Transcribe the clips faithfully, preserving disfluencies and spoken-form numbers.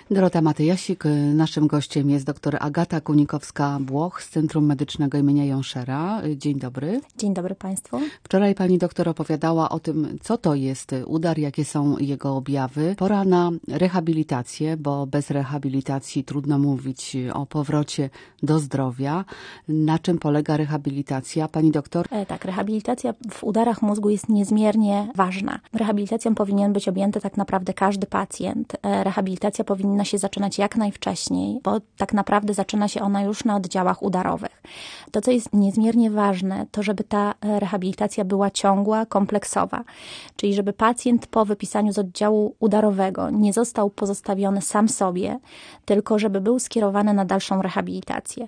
Dorota Matyjasik. Naszym gościem jest dr Agata Kunikowska-Błoch z Centrum Medycznego imienia Jonszera. Dzień dobry. Dzień dobry Państwu. Wczoraj pani doktor opowiadała o tym, co to jest udar, jakie są jego objawy. Pora na rehabilitację, bo bez rehabilitacji trudno mówić o powrocie do zdrowia. Na czym polega rehabilitacja, pani doktor? E, tak, rehabilitacja w udarach mózgu jest niezmiernie ważna. Rehabilitacją powinien być objęty tak naprawdę każdy pacjent. E, rehabilitacja powinna się zaczynać jak najwcześniej, bo tak naprawdę zaczyna się ona już na oddziałach udarowych. To, co jest niezmiernie ważne, to żeby ta rehabilitacja była ciągła, kompleksowa. Czyli żeby pacjent po wypisaniu z oddziału udarowego nie został pozostawiony sam sobie, tylko żeby był skierowany na dalszą rehabilitację.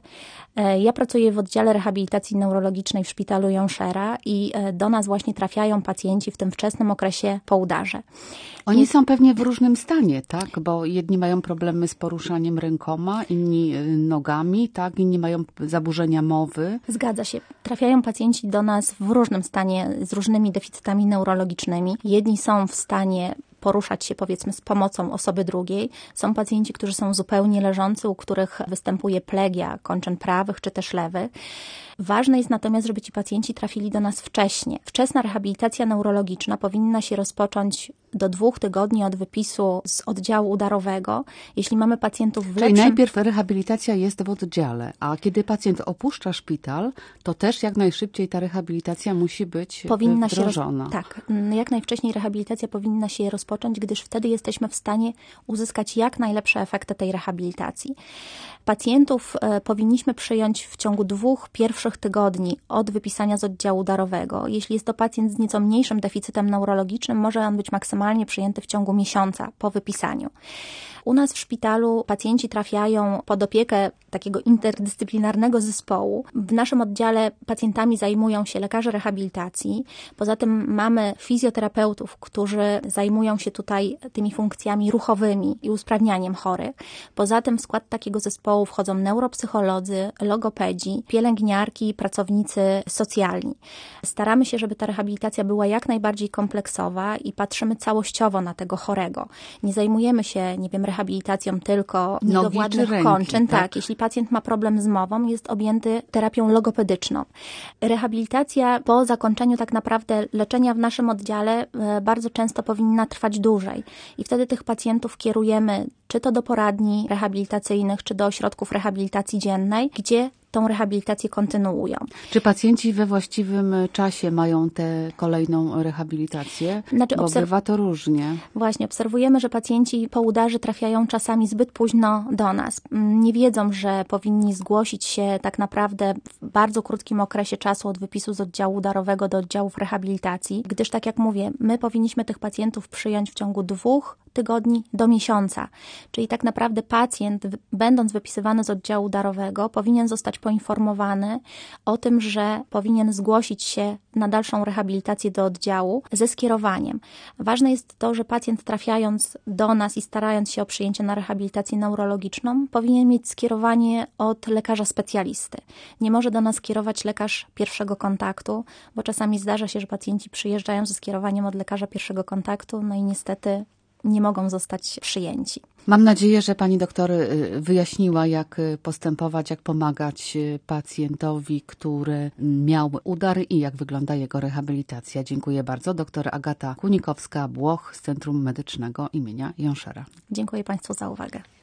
Ja pracuję w oddziale rehabilitacji neurologicznej w szpitalu Jonszera i do nas właśnie trafiają pacjenci w tym wczesnym okresie po udarze. Oni są pewnie w różnym stanie, tak? Bo jedni mają problemy z poruszaniem rękoma, inni nogami, tak? Inni mają zaburzenia mowy. Zgadza się. Trafiają pacjenci do nas w różnym stanie, z różnymi deficytami neurologicznymi. Jedni są w stanie poruszać się, powiedzmy, z pomocą osoby drugiej. Są pacjenci, którzy są zupełnie leżący, u których występuje plegia kończyn prawych czy też lewych. Ważne jest natomiast, żeby ci pacjenci trafili do nas wcześnie. Wczesna rehabilitacja neurologiczna powinna się rozpocząć do dwóch tygodni od wypisu z oddziału udarowego. Jeśli mamy pacjentów w Czyli lepszym... najpierw rehabilitacja jest w oddziale, a kiedy pacjent opuszcza szpital, to też jak najszybciej ta rehabilitacja musi być powinna wdrożona. Się roz... Tak, jak najwcześniej rehabilitacja powinna się rozpocząć, gdyż wtedy jesteśmy w stanie uzyskać jak najlepsze efekty tej rehabilitacji. Pacjentów e, powinniśmy przyjąć w ciągu dwóch pierwszych tygodni od wypisania z oddziału udarowego. Jeśli jest to pacjent z nieco mniejszym deficytem neurologicznym, może on być maksymalnie przyjęty w ciągu miesiąca po wypisaniu. U nas w szpitalu pacjenci trafiają pod opiekę takiego interdyscyplinarnego zespołu. W naszym oddziale pacjentami zajmują się lekarze rehabilitacji. Poza tym mamy fizjoterapeutów, którzy zajmują się tutaj tymi funkcjami ruchowymi i usprawnianiem chorych. Poza tym w skład takiego zespołu wchodzą neuropsycholodzy, logopedzi, pielęgniarki i pracownicy socjalni. Staramy się, żeby ta rehabilitacja była jak najbardziej kompleksowa i patrzymy całościowo na tego chorego. Nie zajmujemy się, nie wiem, rehabilitacją tylko niedowładnych kończyn. Tak. tak, jeśli pacjent ma problem z mową, jest objęty terapią logopedyczną. Rehabilitacja po zakończeniu tak naprawdę leczenia w naszym oddziale bardzo często powinna trwać dłużej i wtedy tych pacjentów kierujemy czy to do poradni rehabilitacyjnych, czy do ośrodków rehabilitacji dziennej, gdzie tą rehabilitację kontynuują. Czy pacjenci we właściwym czasie mają tę kolejną rehabilitację? Znaczy, Bo obserw... bywa to różnie. Właśnie, obserwujemy, że pacjenci po udarze trafiają czasami zbyt późno do nas. Nie wiedzą, że powinni zgłosić się tak naprawdę w bardzo krótkim okresie czasu od wypisu z oddziału udarowego do oddziałów rehabilitacji, gdyż tak jak mówię, my powinniśmy tych pacjentów przyjąć w ciągu dwóch tygodni do miesiąca. Czyli tak naprawdę pacjent, będąc wypisywany z oddziału udarowego, powinien zostać poinformowany o tym, że powinien zgłosić się na dalszą rehabilitację do oddziału ze skierowaniem. Ważne jest to, że pacjent trafiając do nas i starając się o przyjęcie na rehabilitację neurologiczną, powinien mieć skierowanie od lekarza specjalisty. Nie może do nas kierować lekarz pierwszego kontaktu, bo czasami zdarza się, że pacjenci przyjeżdżają ze skierowaniem od lekarza pierwszego kontaktu, no i niestety nie mogą zostać przyjęci. Mam nadzieję, że pani doktor wyjaśniła, jak postępować, jak pomagać pacjentowi, który miał udar i jak wygląda jego rehabilitacja. Dziękuję bardzo. Doktor Agata Kunikowska-Błoch z Centrum Medycznego imienia Jonszera. Dziękuję Państwu za uwagę.